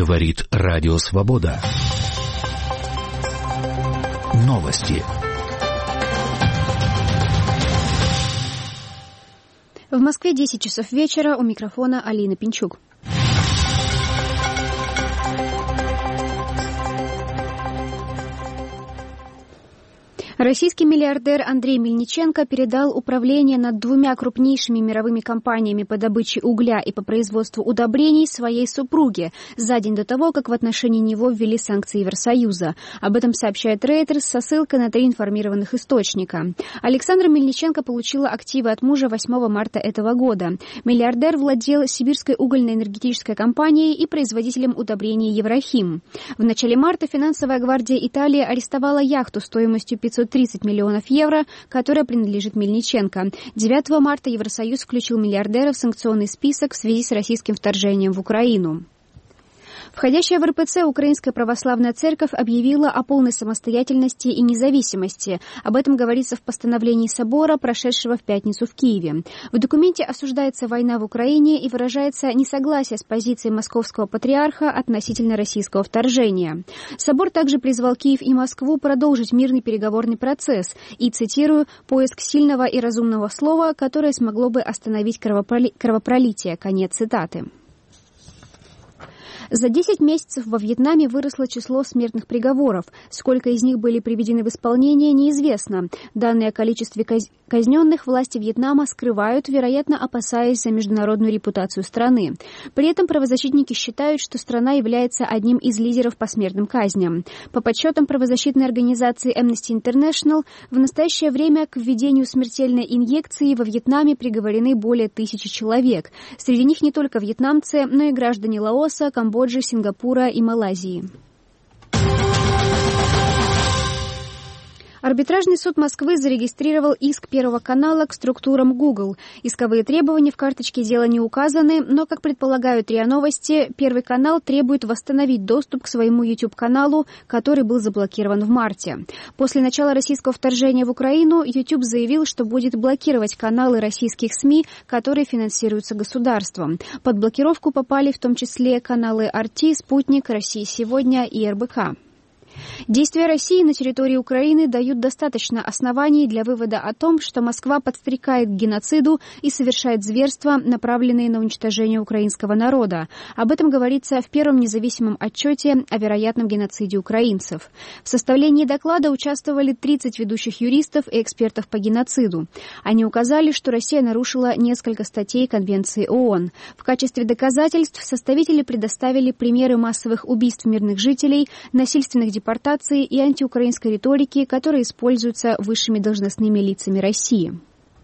Говорит Радио Свобода. Новости. В Москве 10 часов вечера. У микрофона Алина Пинчук. Российский миллиардер Андрей Мельниченко передал управление над 2 крупнейшими мировыми компаниями по добыче угля и по производству удобрений своей супруге за день до того, как в отношении него ввели санкции Евросоюза. Об этом сообщает Reuters со ссылкой на 3 информированных источника. Александра Мельниченко получила активы от мужа 8 марта этого года. Миллиардер владел Сибирской угольно-энергетической компанией и производителем удобрений Еврохим. В начале марта финансовая гвардия Италии арестовала яхту стоимостью 530 миллионов евро, которая принадлежит Мельниченко. 9 марта Евросоюз включил миллиардера в санкционный список в связи с российским вторжением в Украину. Входящая в РПЦ Украинская Православная Церковь объявила о полной самостоятельности и независимости. Об этом говорится в постановлении собора, прошедшего в пятницу в Киеве. В документе осуждается война в Украине и выражается несогласие с позицией Московского патриарха относительно российского вторжения. Собор также призвал Киев и Москву продолжить мирный переговорный процесс и, цитирую, «поиск сильного и разумного слова, которое смогло бы остановить кровопролитие». Конец цитаты. За 10 месяцев во Вьетнаме выросло число смертных приговоров. Сколько из них были приведены в исполнение, неизвестно. Данные о количестве казненных власти Вьетнама скрывают, вероятно, опасаясь за международную репутацию страны. При этом правозащитники считают, что страна является одним из лидеров по смертным казням. По подсчетам правозащитной организации Amnesty International, в настоящее время к введению смертельной инъекции во Вьетнаме приговорены более 1000 человек. Среди них не только вьетнамцы, но и граждане Лаоса, Камбоджи, Сингапура и Малайзии. Арбитражный суд Москвы зарегистрировал иск Первого канала к структурам Google. Исковые требования в карточке дела не указаны, но, как предполагают РИА Новости, Первый канал требует восстановить доступ к своему YouTube-каналу, который был заблокирован в марте. После начала российского вторжения в Украину YouTube заявил, что будет блокировать каналы российских СМИ, которые финансируются государством. Под блокировку попали в том числе каналы RT, Спутник, Россия сегодня и РБК. Действия России на территории Украины дают достаточно оснований для вывода о том, что Москва подстрекает к геноциду и совершает зверства, направленные на уничтожение украинского народа. Об этом говорится в первом независимом отчете о вероятном геноциде украинцев. В составлении доклада участвовали 30 ведущих юристов и экспертов по геноциду. Они указали, что Россия нарушила несколько статей Конвенции ООН. В качестве доказательств составители предоставили примеры массовых убийств мирных жителей, насильственных депортаций и антиукраинской риторики, которые используются высшими должностными лицами России.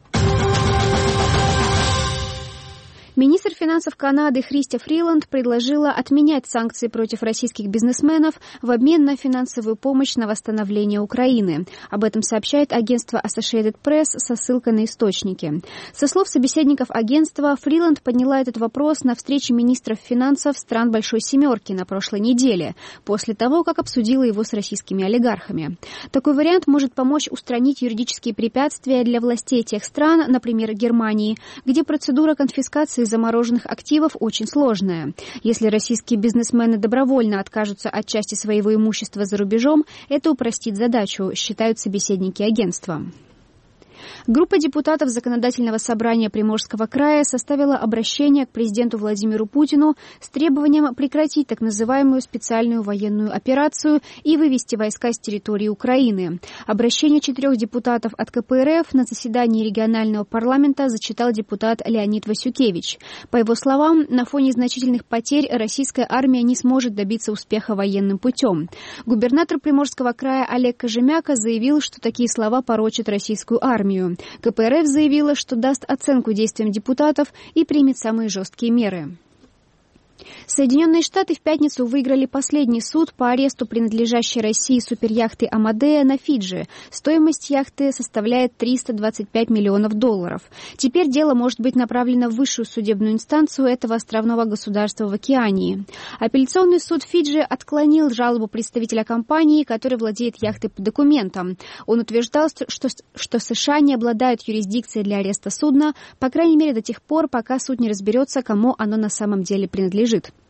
Министр финансов Канады Христя Фриланд предложила отменять санкции против российских бизнесменов в обмен на финансовую помощь на восстановление Украины. Об этом сообщает агентство Associated Press со ссылкой на источники. Со слов собеседников агентства, Фриланд подняла этот вопрос на встрече министров финансов стран Большой Семерки на прошлой неделе, после того, как обсудила его с российскими олигархами. Такой вариант может помочь устранить юридические препятствия для властей тех стран, например, Германии, где процедура конфискации замороженных активов очень сложная. Если российские бизнесмены добровольно откажутся от части своего имущества за рубежом, это упростит задачу, считают собеседники агентства. Группа депутатов Законодательного собрания Приморского края составила обращение к президенту Владимиру Путину с требованием прекратить так называемую специальную военную операцию и вывести войска с территории Украины. Обращение 4 депутатов от КПРФ на заседании регионального парламента зачитал депутат Леонид Васюкевич. По его словам, на фоне значительных потерь российская армия не сможет добиться успеха военным путем. Губернатор Приморского края Олег Кожемяка заявил, что такие слова порочат российскую армию. КПРФ заявила, что даст оценку действиям депутатов и примет самые жесткие меры. Соединенные Штаты в пятницу выиграли последний суд по аресту принадлежащей России суперяхты «Амадея» на Фиджи. Стоимость яхты составляет $325 миллионов. Теперь дело может быть направлено в высшую судебную инстанцию этого островного государства в Океании. Апелляционный суд Фиджи отклонил жалобу представителя компании, который владеет яхтой по документам. Он утверждал, что США не обладают юрисдикцией для ареста судна, по крайней мере до тех пор, пока суд не разберется, кому оно на самом деле принадлежит.